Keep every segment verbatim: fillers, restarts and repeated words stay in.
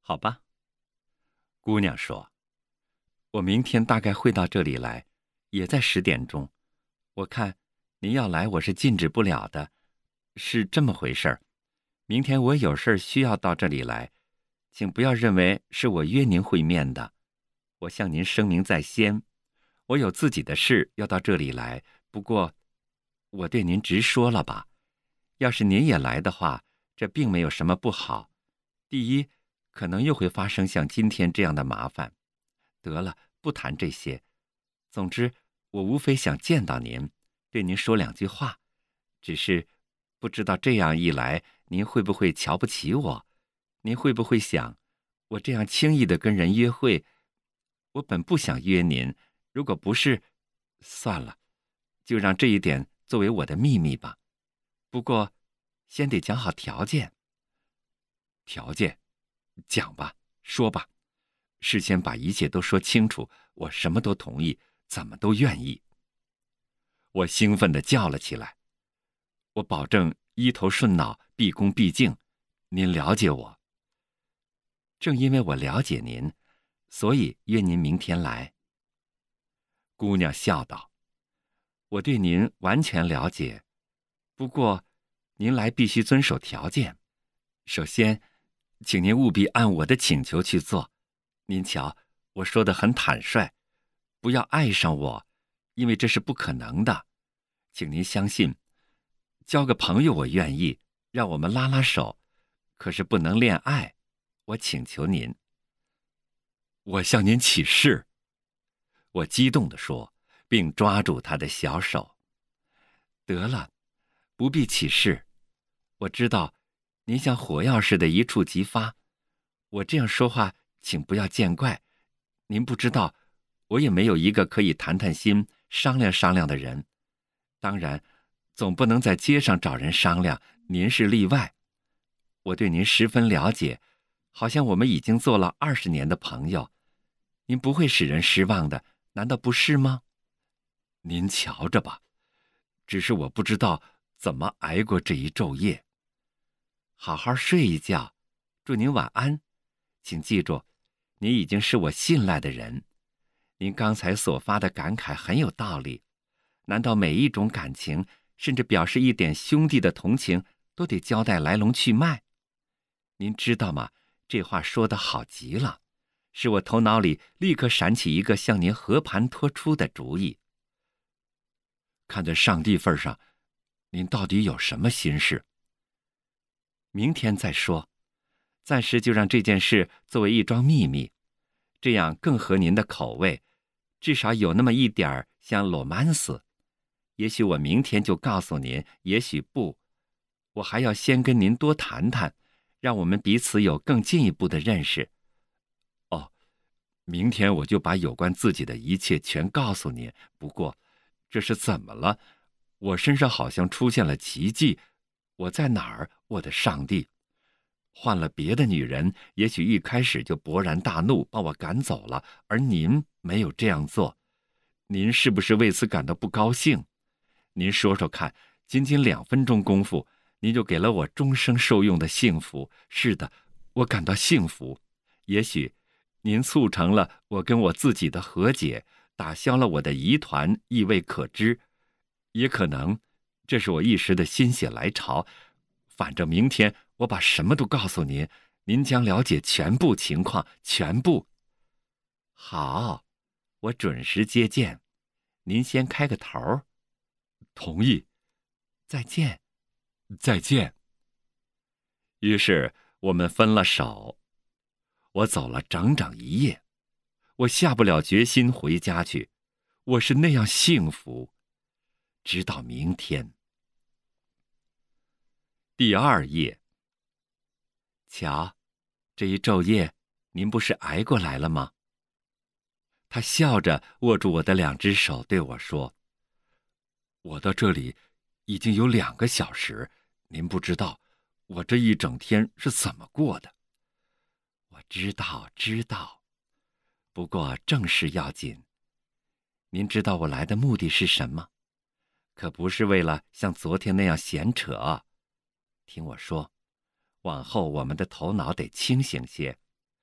好吧。姑娘说，我明天大概会到这里来，也在十点钟。我看您要来，我是禁止不了的。是这么回事儿，明天我有事儿需要到这里来，请不要认为是我约您会面的。我向您声明在先，我有自己的事要到这里来。不过，我对您直说了吧，要是您也来的话，这并没有什么不好。第一，可能又会发生像今天这样的麻烦。得了，不谈这些。总之，我无非想见到您，对您说两句话。只是，不知道这样一来，您会不会瞧不起我？您会不会想，我这样轻易的跟人约会，我本不想约您。如果不是，算了，就让这一点作为我的秘密吧。不过，先得讲好条件。条件，讲吧，说吧。事先把一切都说清楚，我什么都同意，怎么都愿意。我兴奋地叫了起来。我保证一头顺脑，毕恭毕敬。您了解我。正因为我了解您，所以约您明天来。姑娘笑道：我对您完全了解，不过您来必须遵守条件。首先，请您务必按我的请求去做。您瞧，我说得很坦率，不要爱上我，因为这是不可能的。请您相信，交个朋友我愿意，让我们拉拉手，可是不能恋爱，我请求您。我向您起誓，我激动地说，并抓住他的小手。得了，不必起誓，我知道您像火药似的一触即发。我这样说话，请不要见怪。您不知道，我也没有一个可以谈谈心、商量商量的人。当然，总不能在街上找人商量，您是例外。我对您十分了解，好像我们已经做了二十年的朋友。您不会使人失望的，难道不是吗？您瞧着吧，只是我不知道怎么挨过这一昼夜。好好睡一觉，祝您晚安。请记住，您已经是我信赖的人。您刚才所发的感慨很有道理。难道每一种感情，甚至表示一点兄弟的同情，都得交代来龙去脉？您知道吗？这话说得好极了，使我头脑里立刻闪起一个向您和盘托出的主意。看在上帝份上，您到底有什么心事？明天再说，暂时就让这件事作为一桩秘密，这样更合您的口味，至少有那么一点儿像罗曼斯。也许我明天就告诉您，也许不。我还要先跟您多谈谈，让我们彼此有更进一步的认识。哦，明天我就把有关自己的一切全告诉您。不过，这是怎么了？我身上好像出现了奇迹。我在哪儿，我的上帝？换了别的女人，也许一开始就勃然大怒，把我赶走了，而您没有这样做。您是不是为此感到不高兴？您说说看，仅仅两分钟功夫，您就给了我终生受用的幸福。是的，我感到幸福。也许您促成了我跟我自己的和解，打消了我的疑团，亦未可知。也可能这是我一时的心血来潮。反正明天我把什么都告诉您，您将了解全部情况，全部。好，我准时接见。您先开个头。同意。再见。再见。于是我们分了手。我走了整整一夜，我下不了决心回家去。我是那样幸福，直到明天。第二夜。瞧，这一昼夜，您不是挨过来了吗？他笑着握住我的两只手，对我说：我到这里已经有两个小时，您不知道我这一整天是怎么过的。我知道，知道，不过正事要紧。您知道我来的目的是什么？可不是为了像昨天那样闲扯。听我说，往后我们的头脑得清醒些。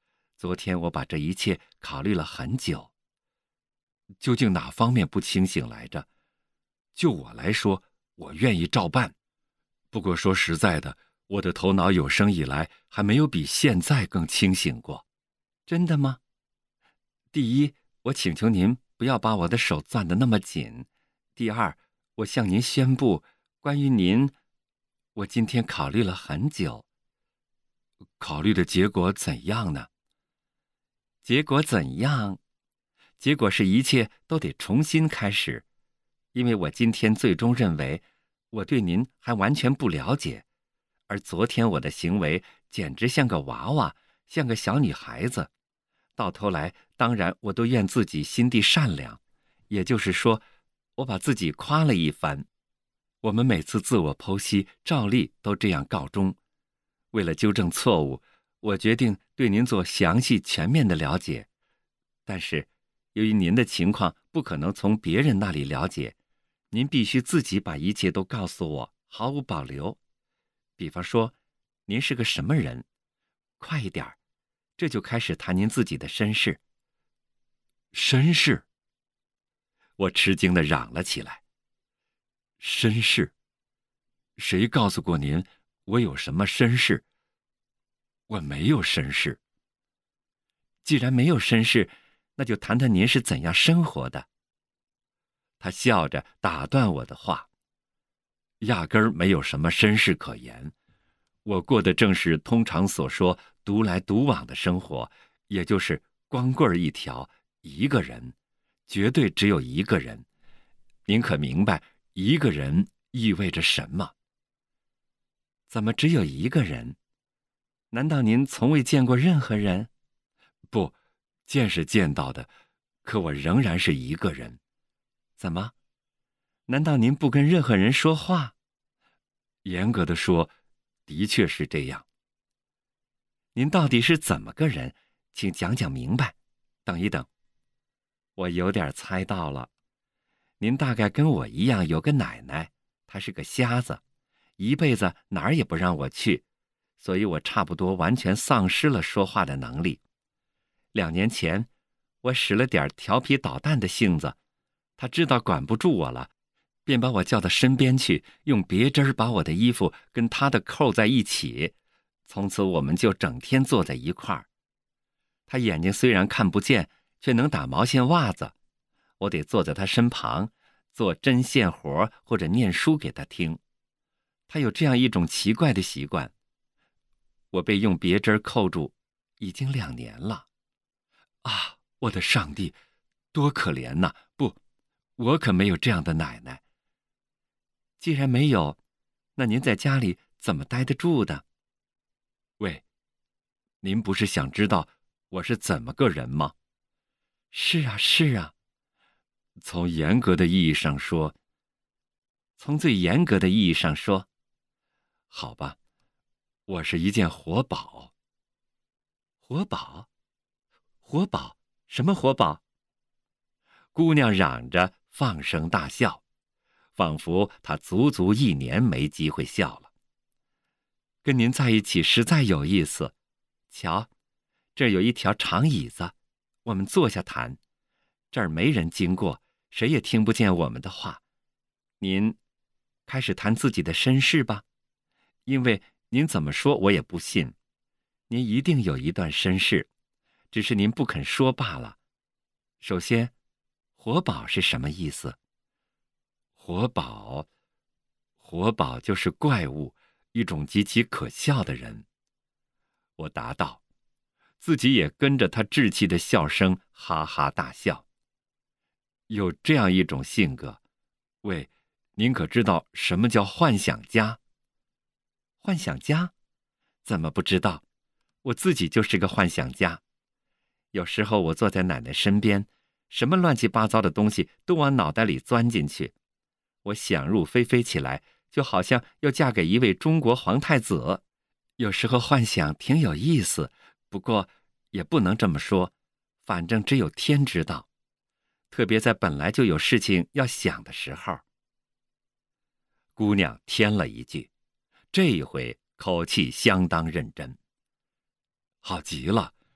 昨天我把这一切考虑了很久。究竟哪方面不清醒来着？就我来说，我愿意照办。不过说实在的，我的头脑有生以来还没有比现在更清醒过。真的吗？第一，我请求您不要把我的手攥得那么紧。第二，我向您宣布，关于您，我今天考虑了很久。考虑的结果怎样呢？结果怎样？结果是一切都得重新开始，因为我今天最终认为，我对您还完全不了解，而昨天我的行为简直像个娃娃，像个小女孩子。到头来，当然我都怨自己心地善良，也就是说，我把自己夸了一番。我们每次自我剖析，照例都这样告终。为了纠正错误，我决定对您做详细全面的了解。但是，由于您的情况不可能从别人那里了解，您必须自己把一切都告诉我，毫无保留。比方说，您是个什么人？快一点儿，这就开始谈您自己的身世。身世？我吃惊地嚷了起来。身世？谁告诉过您我有什么身世？我没有身世。既然没有身世，那就谈谈您是怎样生活的。他笑着打断我的话。压根儿没有什么身世可言，我过的正是通常所说独来独往的生活，也就是光棍儿一条，一个人，绝对只有一个人。您可明白一个人意味着什么？怎么只有一个人？难道您从未见过任何人？不，见是见到的，可我仍然是一个人。怎么？难道您不跟任何人说话？严格的说，的确是这样。您到底是怎么个人？请讲讲明白。等一等，我有点猜到了。您大概跟我一样有个奶奶，她是个瞎子，一辈子哪儿也不让我去，所以我差不多完全丧失了说话的能力。两年前，我使了点调皮捣蛋的性子，她知道管不住我了，便把我叫到身边去，用别针把我的衣服跟她的扣在一起。从此我们就整天坐在一块儿。她眼睛虽然看不见，却能打毛线袜子。我得坐在她身旁，做针线活或者念书给她听。她有这样一种奇怪的习惯。我被用别针扣住，已经两年了。啊，我的上帝，多可怜呐！不，我可没有这样的奶奶。既然没有，那您在家里怎么待得住的？喂，您不是想知道我是怎么个人吗？是啊，是啊。从严格的意义上说，从最严格的意义上说，好吧，我是一件活宝。活宝？活宝？什么活宝？姑娘嚷着放声大笑，仿佛她足足一年没机会笑了。跟您在一起实在有意思。瞧，这儿有一条长椅子，我们坐下谈。这儿没人经过，谁也听不见我们的话。您开始谈自己的身世吧，因为您怎么说我也不信。您一定有一段身世，只是您不肯说罢了。首先，活宝是什么意思？活宝，活宝就是怪物，一种极其可笑的人。我答道，自己也跟着他稚气的笑声哈哈大笑。有这样一种性格，喂，您可知道什么叫幻想家？幻想家？怎么不知道？我自己就是个幻想家。有时候我坐在奶奶身边，什么乱七八糟的东西都往脑袋里钻进去。我想入非非起来，就好像要嫁给一位中国皇太子。有时候幻想挺有意思，不过也不能这么说，反正只有天知道。特别在本来就有事情要想的时候。姑娘添了一句，这一回口气相当认真。好极了，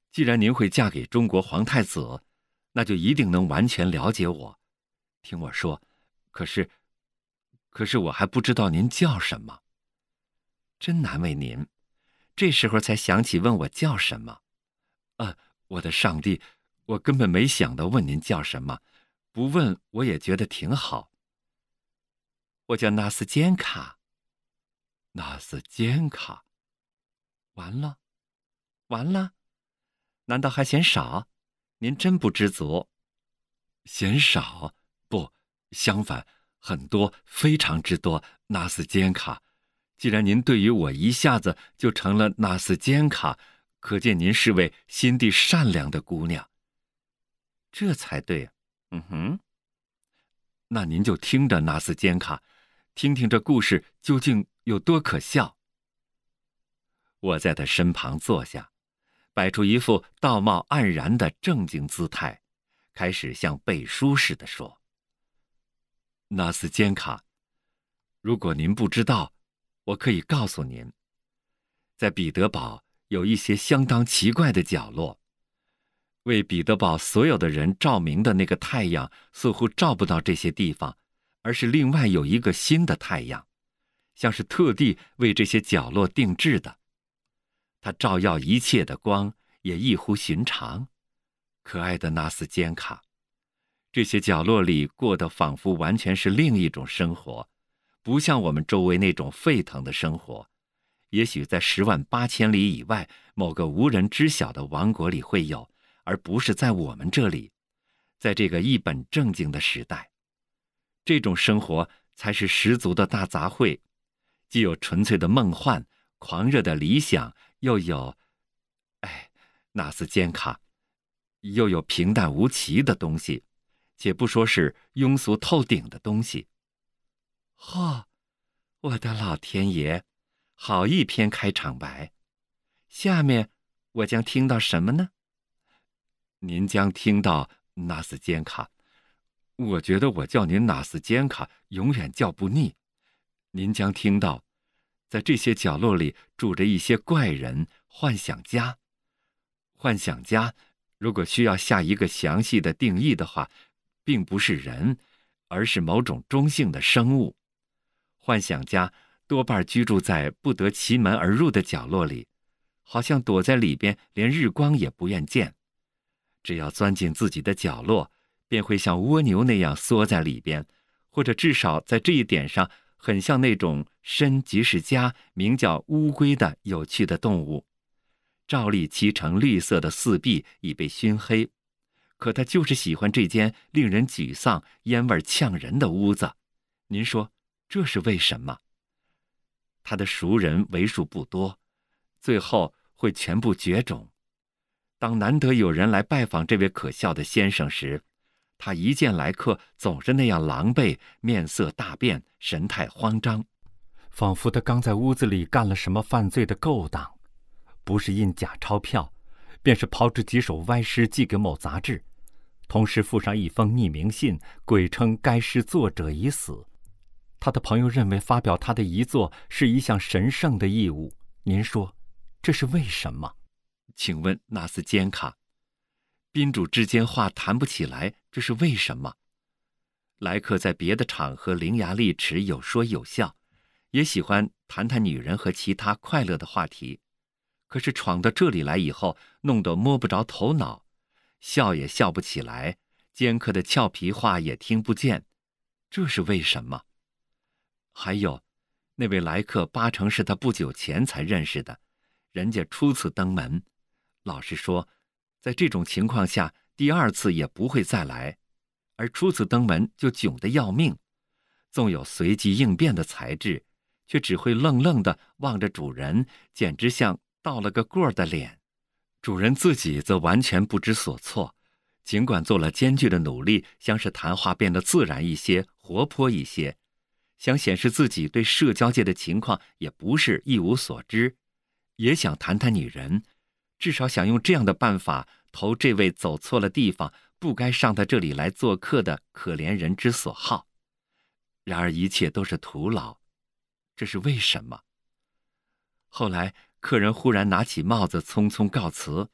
既然您会嫁给中国皇太子，那就一定能完全了解我。听我说，可是，可是我还不知道您叫什么。真难为您，这时候才想起问我叫什么。啊，我的上帝，我根本没想到问您叫什么，不问我也觉得挺好。我叫纳斯坚卡。纳斯坚卡。完了，完了，难道还嫌少？您真不知足。嫌少？不，相反，很多，非常之多。纳斯坚卡，既然您对于我一下子就成了纳斯坚卡，可见您是位心地善良的姑娘。这才对。嗯哼。那您就听着，纳斯坚卡，听听这故事究竟有多可笑。我在他身旁坐下，摆出一副道貌岸然的正经姿态，开始像背书似的说：纳斯坚卡，如果您不知道，我可以告诉您，在彼得堡有一些相当奇怪的角落。为彼得堡所有的人照明的那个太阳似乎照不到这些地方，而是另外有一个新的太阳，像是特地为这些角落定制的。它照耀一切的光也异乎寻常。可爱的纳斯坚卡，这些角落里过得仿佛完全是另一种生活，不像我们周围那种沸腾的生活。也许在十万八千里以外某个无人知晓的王国里会有，而不是在我们这里，在这个一本正经的时代。这种生活才是十足的大杂烩，既有纯粹的梦幻、狂热的理想，又有，哎，纳斯坚卡，又有平淡无奇的东西，且不说是庸俗透顶的东西。哦，我的老天爷，好一篇开场白！下面我将听到什么呢？您将听到纳斯坚卡，我觉得我叫您纳斯坚卡永远叫不腻。您将听到，在这些角落里住着一些怪人、幻想家。幻想家，如果需要下一个详细的定义的话，并不是人，而是某种中性的生物。幻想家多半居住在不得其门而入的角落里，好像躲在里边连日光也不愿见。只要钻进自己的角落，便会像蜗牛那样缩在里边，或者至少在这一点上很像那种身即是家名叫乌龟的有趣的动物。照例漆成绿色的四壁已被熏黑，可他就是喜欢这间令人沮丧、烟味呛人的屋子。您说这是为什么？他的熟人为数不多，最后会全部绝种。当难得有人来拜访这位可笑的先生时，他一见来客总是那样狼狈，面色大变，神态慌张，仿佛他刚在屋子里干了什么犯罪的勾当。不是印假钞票，便是炮制几首歪诗寄给某杂志，同时附上一封匿名信，鬼称该诗作者已死。他的朋友认为发表他的遗作是一项神圣的义务。您说这是为什么？请问纳斯坚卡，宾主之间话谈不起来，这是为什么？来客在别的场合伶牙俐齿，有说有笑，也喜欢谈谈女人和其他快乐的话题。可是闯到这里来以后，弄得摸不着头脑，笑也笑不起来，尖刻的俏皮话也听不见，这是为什么？还有，那位来客八成是他不久前才认识的，人家初次登门，老实说，在这种情况下，第二次也不会再来，而初次登门就囧得要命，纵有随机应变的才智，却只会愣愣地望着主人，简直像倒了个过的脸。主人自己则完全不知所措，尽管做了艰巨的努力，想使谈话变得自然一些，活泼一些，想显示自己对社交界的情况也不是一无所知，也想谈谈女人，至少想用这样的办法投这位走错了地方，不该上他这里来做客的可怜人之所好。然而一切都是徒劳，这是为什么？后来客人忽然拿起帽子匆匆告辞，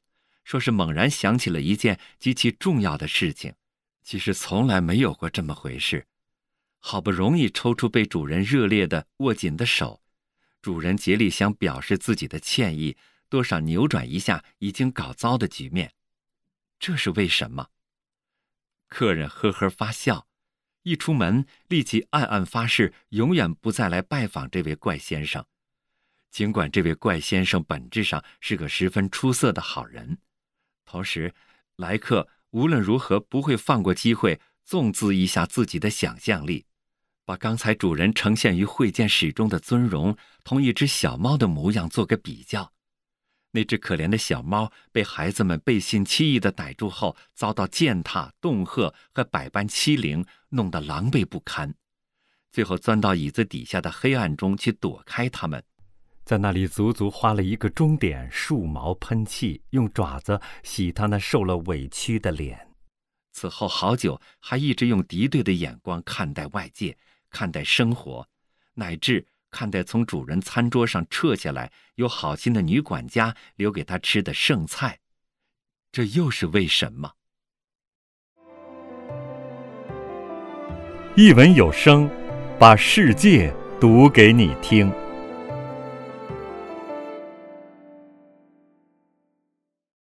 说是猛然想起了一件极其重要的事情，其实从来没有过这么回事。好不容易抽出被主人热烈地握紧的手，主人竭力想表示自己的歉意，多少扭转一下已经搞糟的局面。这是为什么？客人呵呵发笑，一出门立即暗暗发誓永远不再来拜访这位怪先生。尽管这位怪先生本质上是个十分出色的好人，同时来客无论如何不会放过机会纵恣一下自己的想象力，把刚才主人呈现于会见室中的尊容同一只小猫的模样做个比较。那只可怜的小猫被孩子们背信弃义地逮住后，遭到践踏、恫吓和百般欺凌，弄得狼狈不堪，最后钻到椅子底下的黑暗中去躲开他们，在那里足足花了一个钟点，竖毛喷气，用爪子洗他那受了委屈的脸。此后好久还一直用敌对的眼光看待外界，看待生活，乃至看待从主人餐桌上撤下来有好心的女管家留给他吃的剩菜。这又是为什么？ 一文有声，把世界读给你听。